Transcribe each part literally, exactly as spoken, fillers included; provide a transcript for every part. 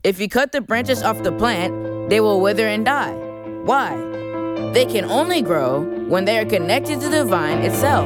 If you cut the branches off the plant, they will wither and die. Why? They can only grow when they are connected to the vine itself.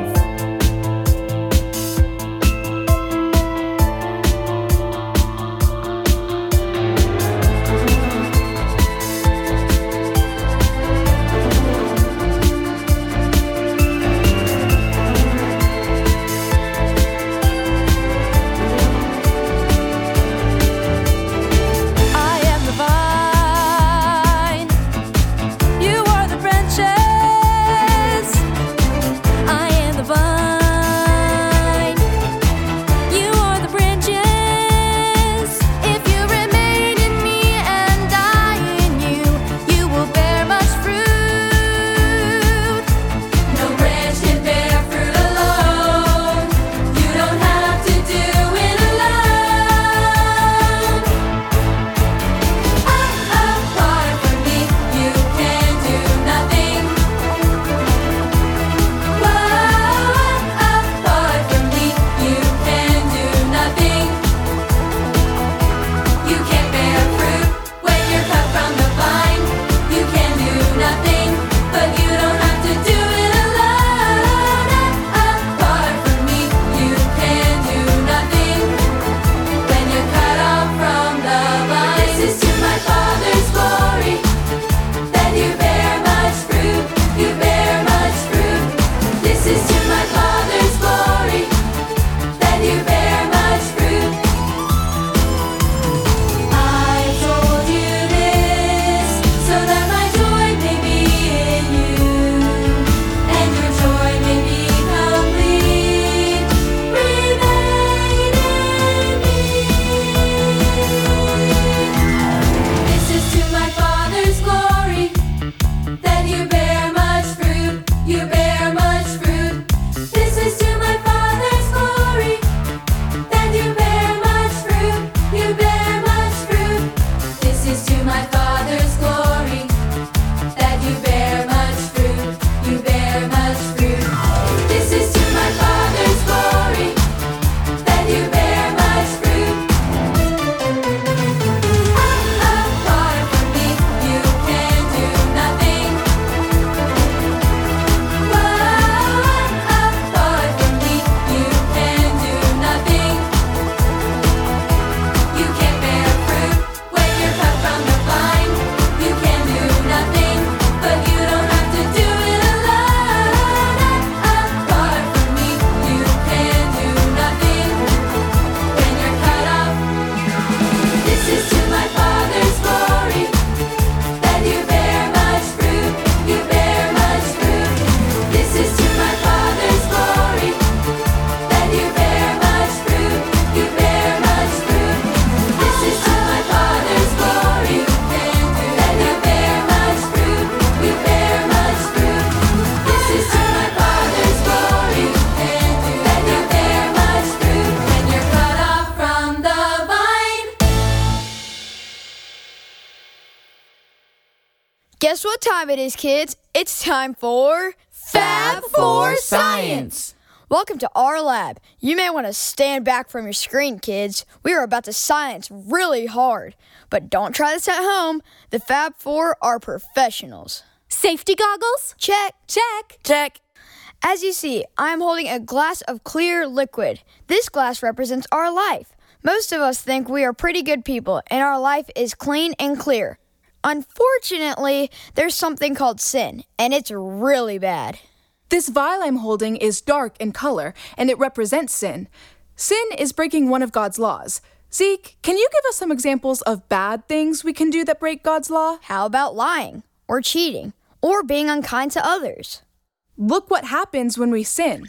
Guess what time it is, kids? It's time for Fab for Science. Welcome to our lab. You may want to stand back from your screen, kids. We are about to science really hard. But don't try this at home. The Fab Four are professionals. Safety goggles? Check. Check. Check. As you see, I'm holding a glass of clear liquid. This glass represents our life. Most of us think we are pretty good people and our life is clean and clear. Unfortunately, there's something called sin, and it's really bad. This vial I'm holding is dark in color, and it represents sin. Sin is breaking one of God's laws. Zeke, can you give us some examples of bad things we can do that break God's law? How about lying, or cheating, or being unkind to others? Look what happens when we sin.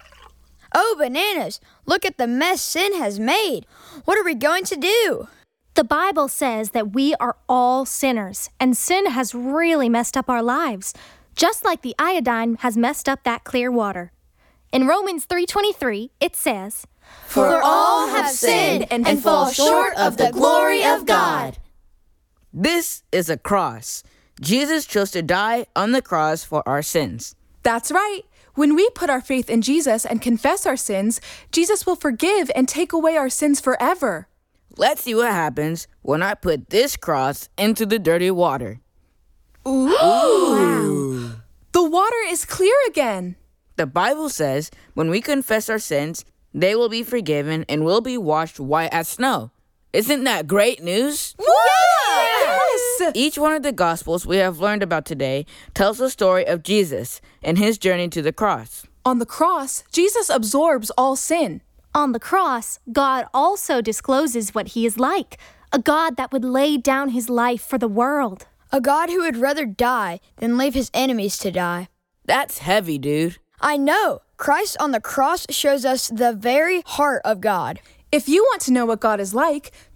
Oh, bananas! Look at the mess sin has made. What are we going to do? The Bible says that we are all sinners, and sin has really messed up our lives, just like the iodine has messed up that clear water. In Romans three twenty-three, it says, For all have sinned and fall short of the glory of God. This is a cross. Jesus chose to die on the cross for our sins. That's right. When we put our faith in Jesus and confess our sins, Jesus will forgive and take away our sins forever. Let's see what happens when I put this cross into the dirty water. Ooh! Wow. The water is clear again. The Bible says when we confess our sins, they will be forgiven and will be washed white as snow. Isn't that great news? Yes! Each one of the Gospels we have learned about today tells the story of Jesus and his journey to the cross. On the cross, Jesus absorbs all sin. On the cross, God also discloses what he is like, a God that would lay down his life for the world. A God who would rather die than leave his enemies to die. That's heavy, dude. I know. Christ on the cross shows us the very heart of God. If you want to know what God is like,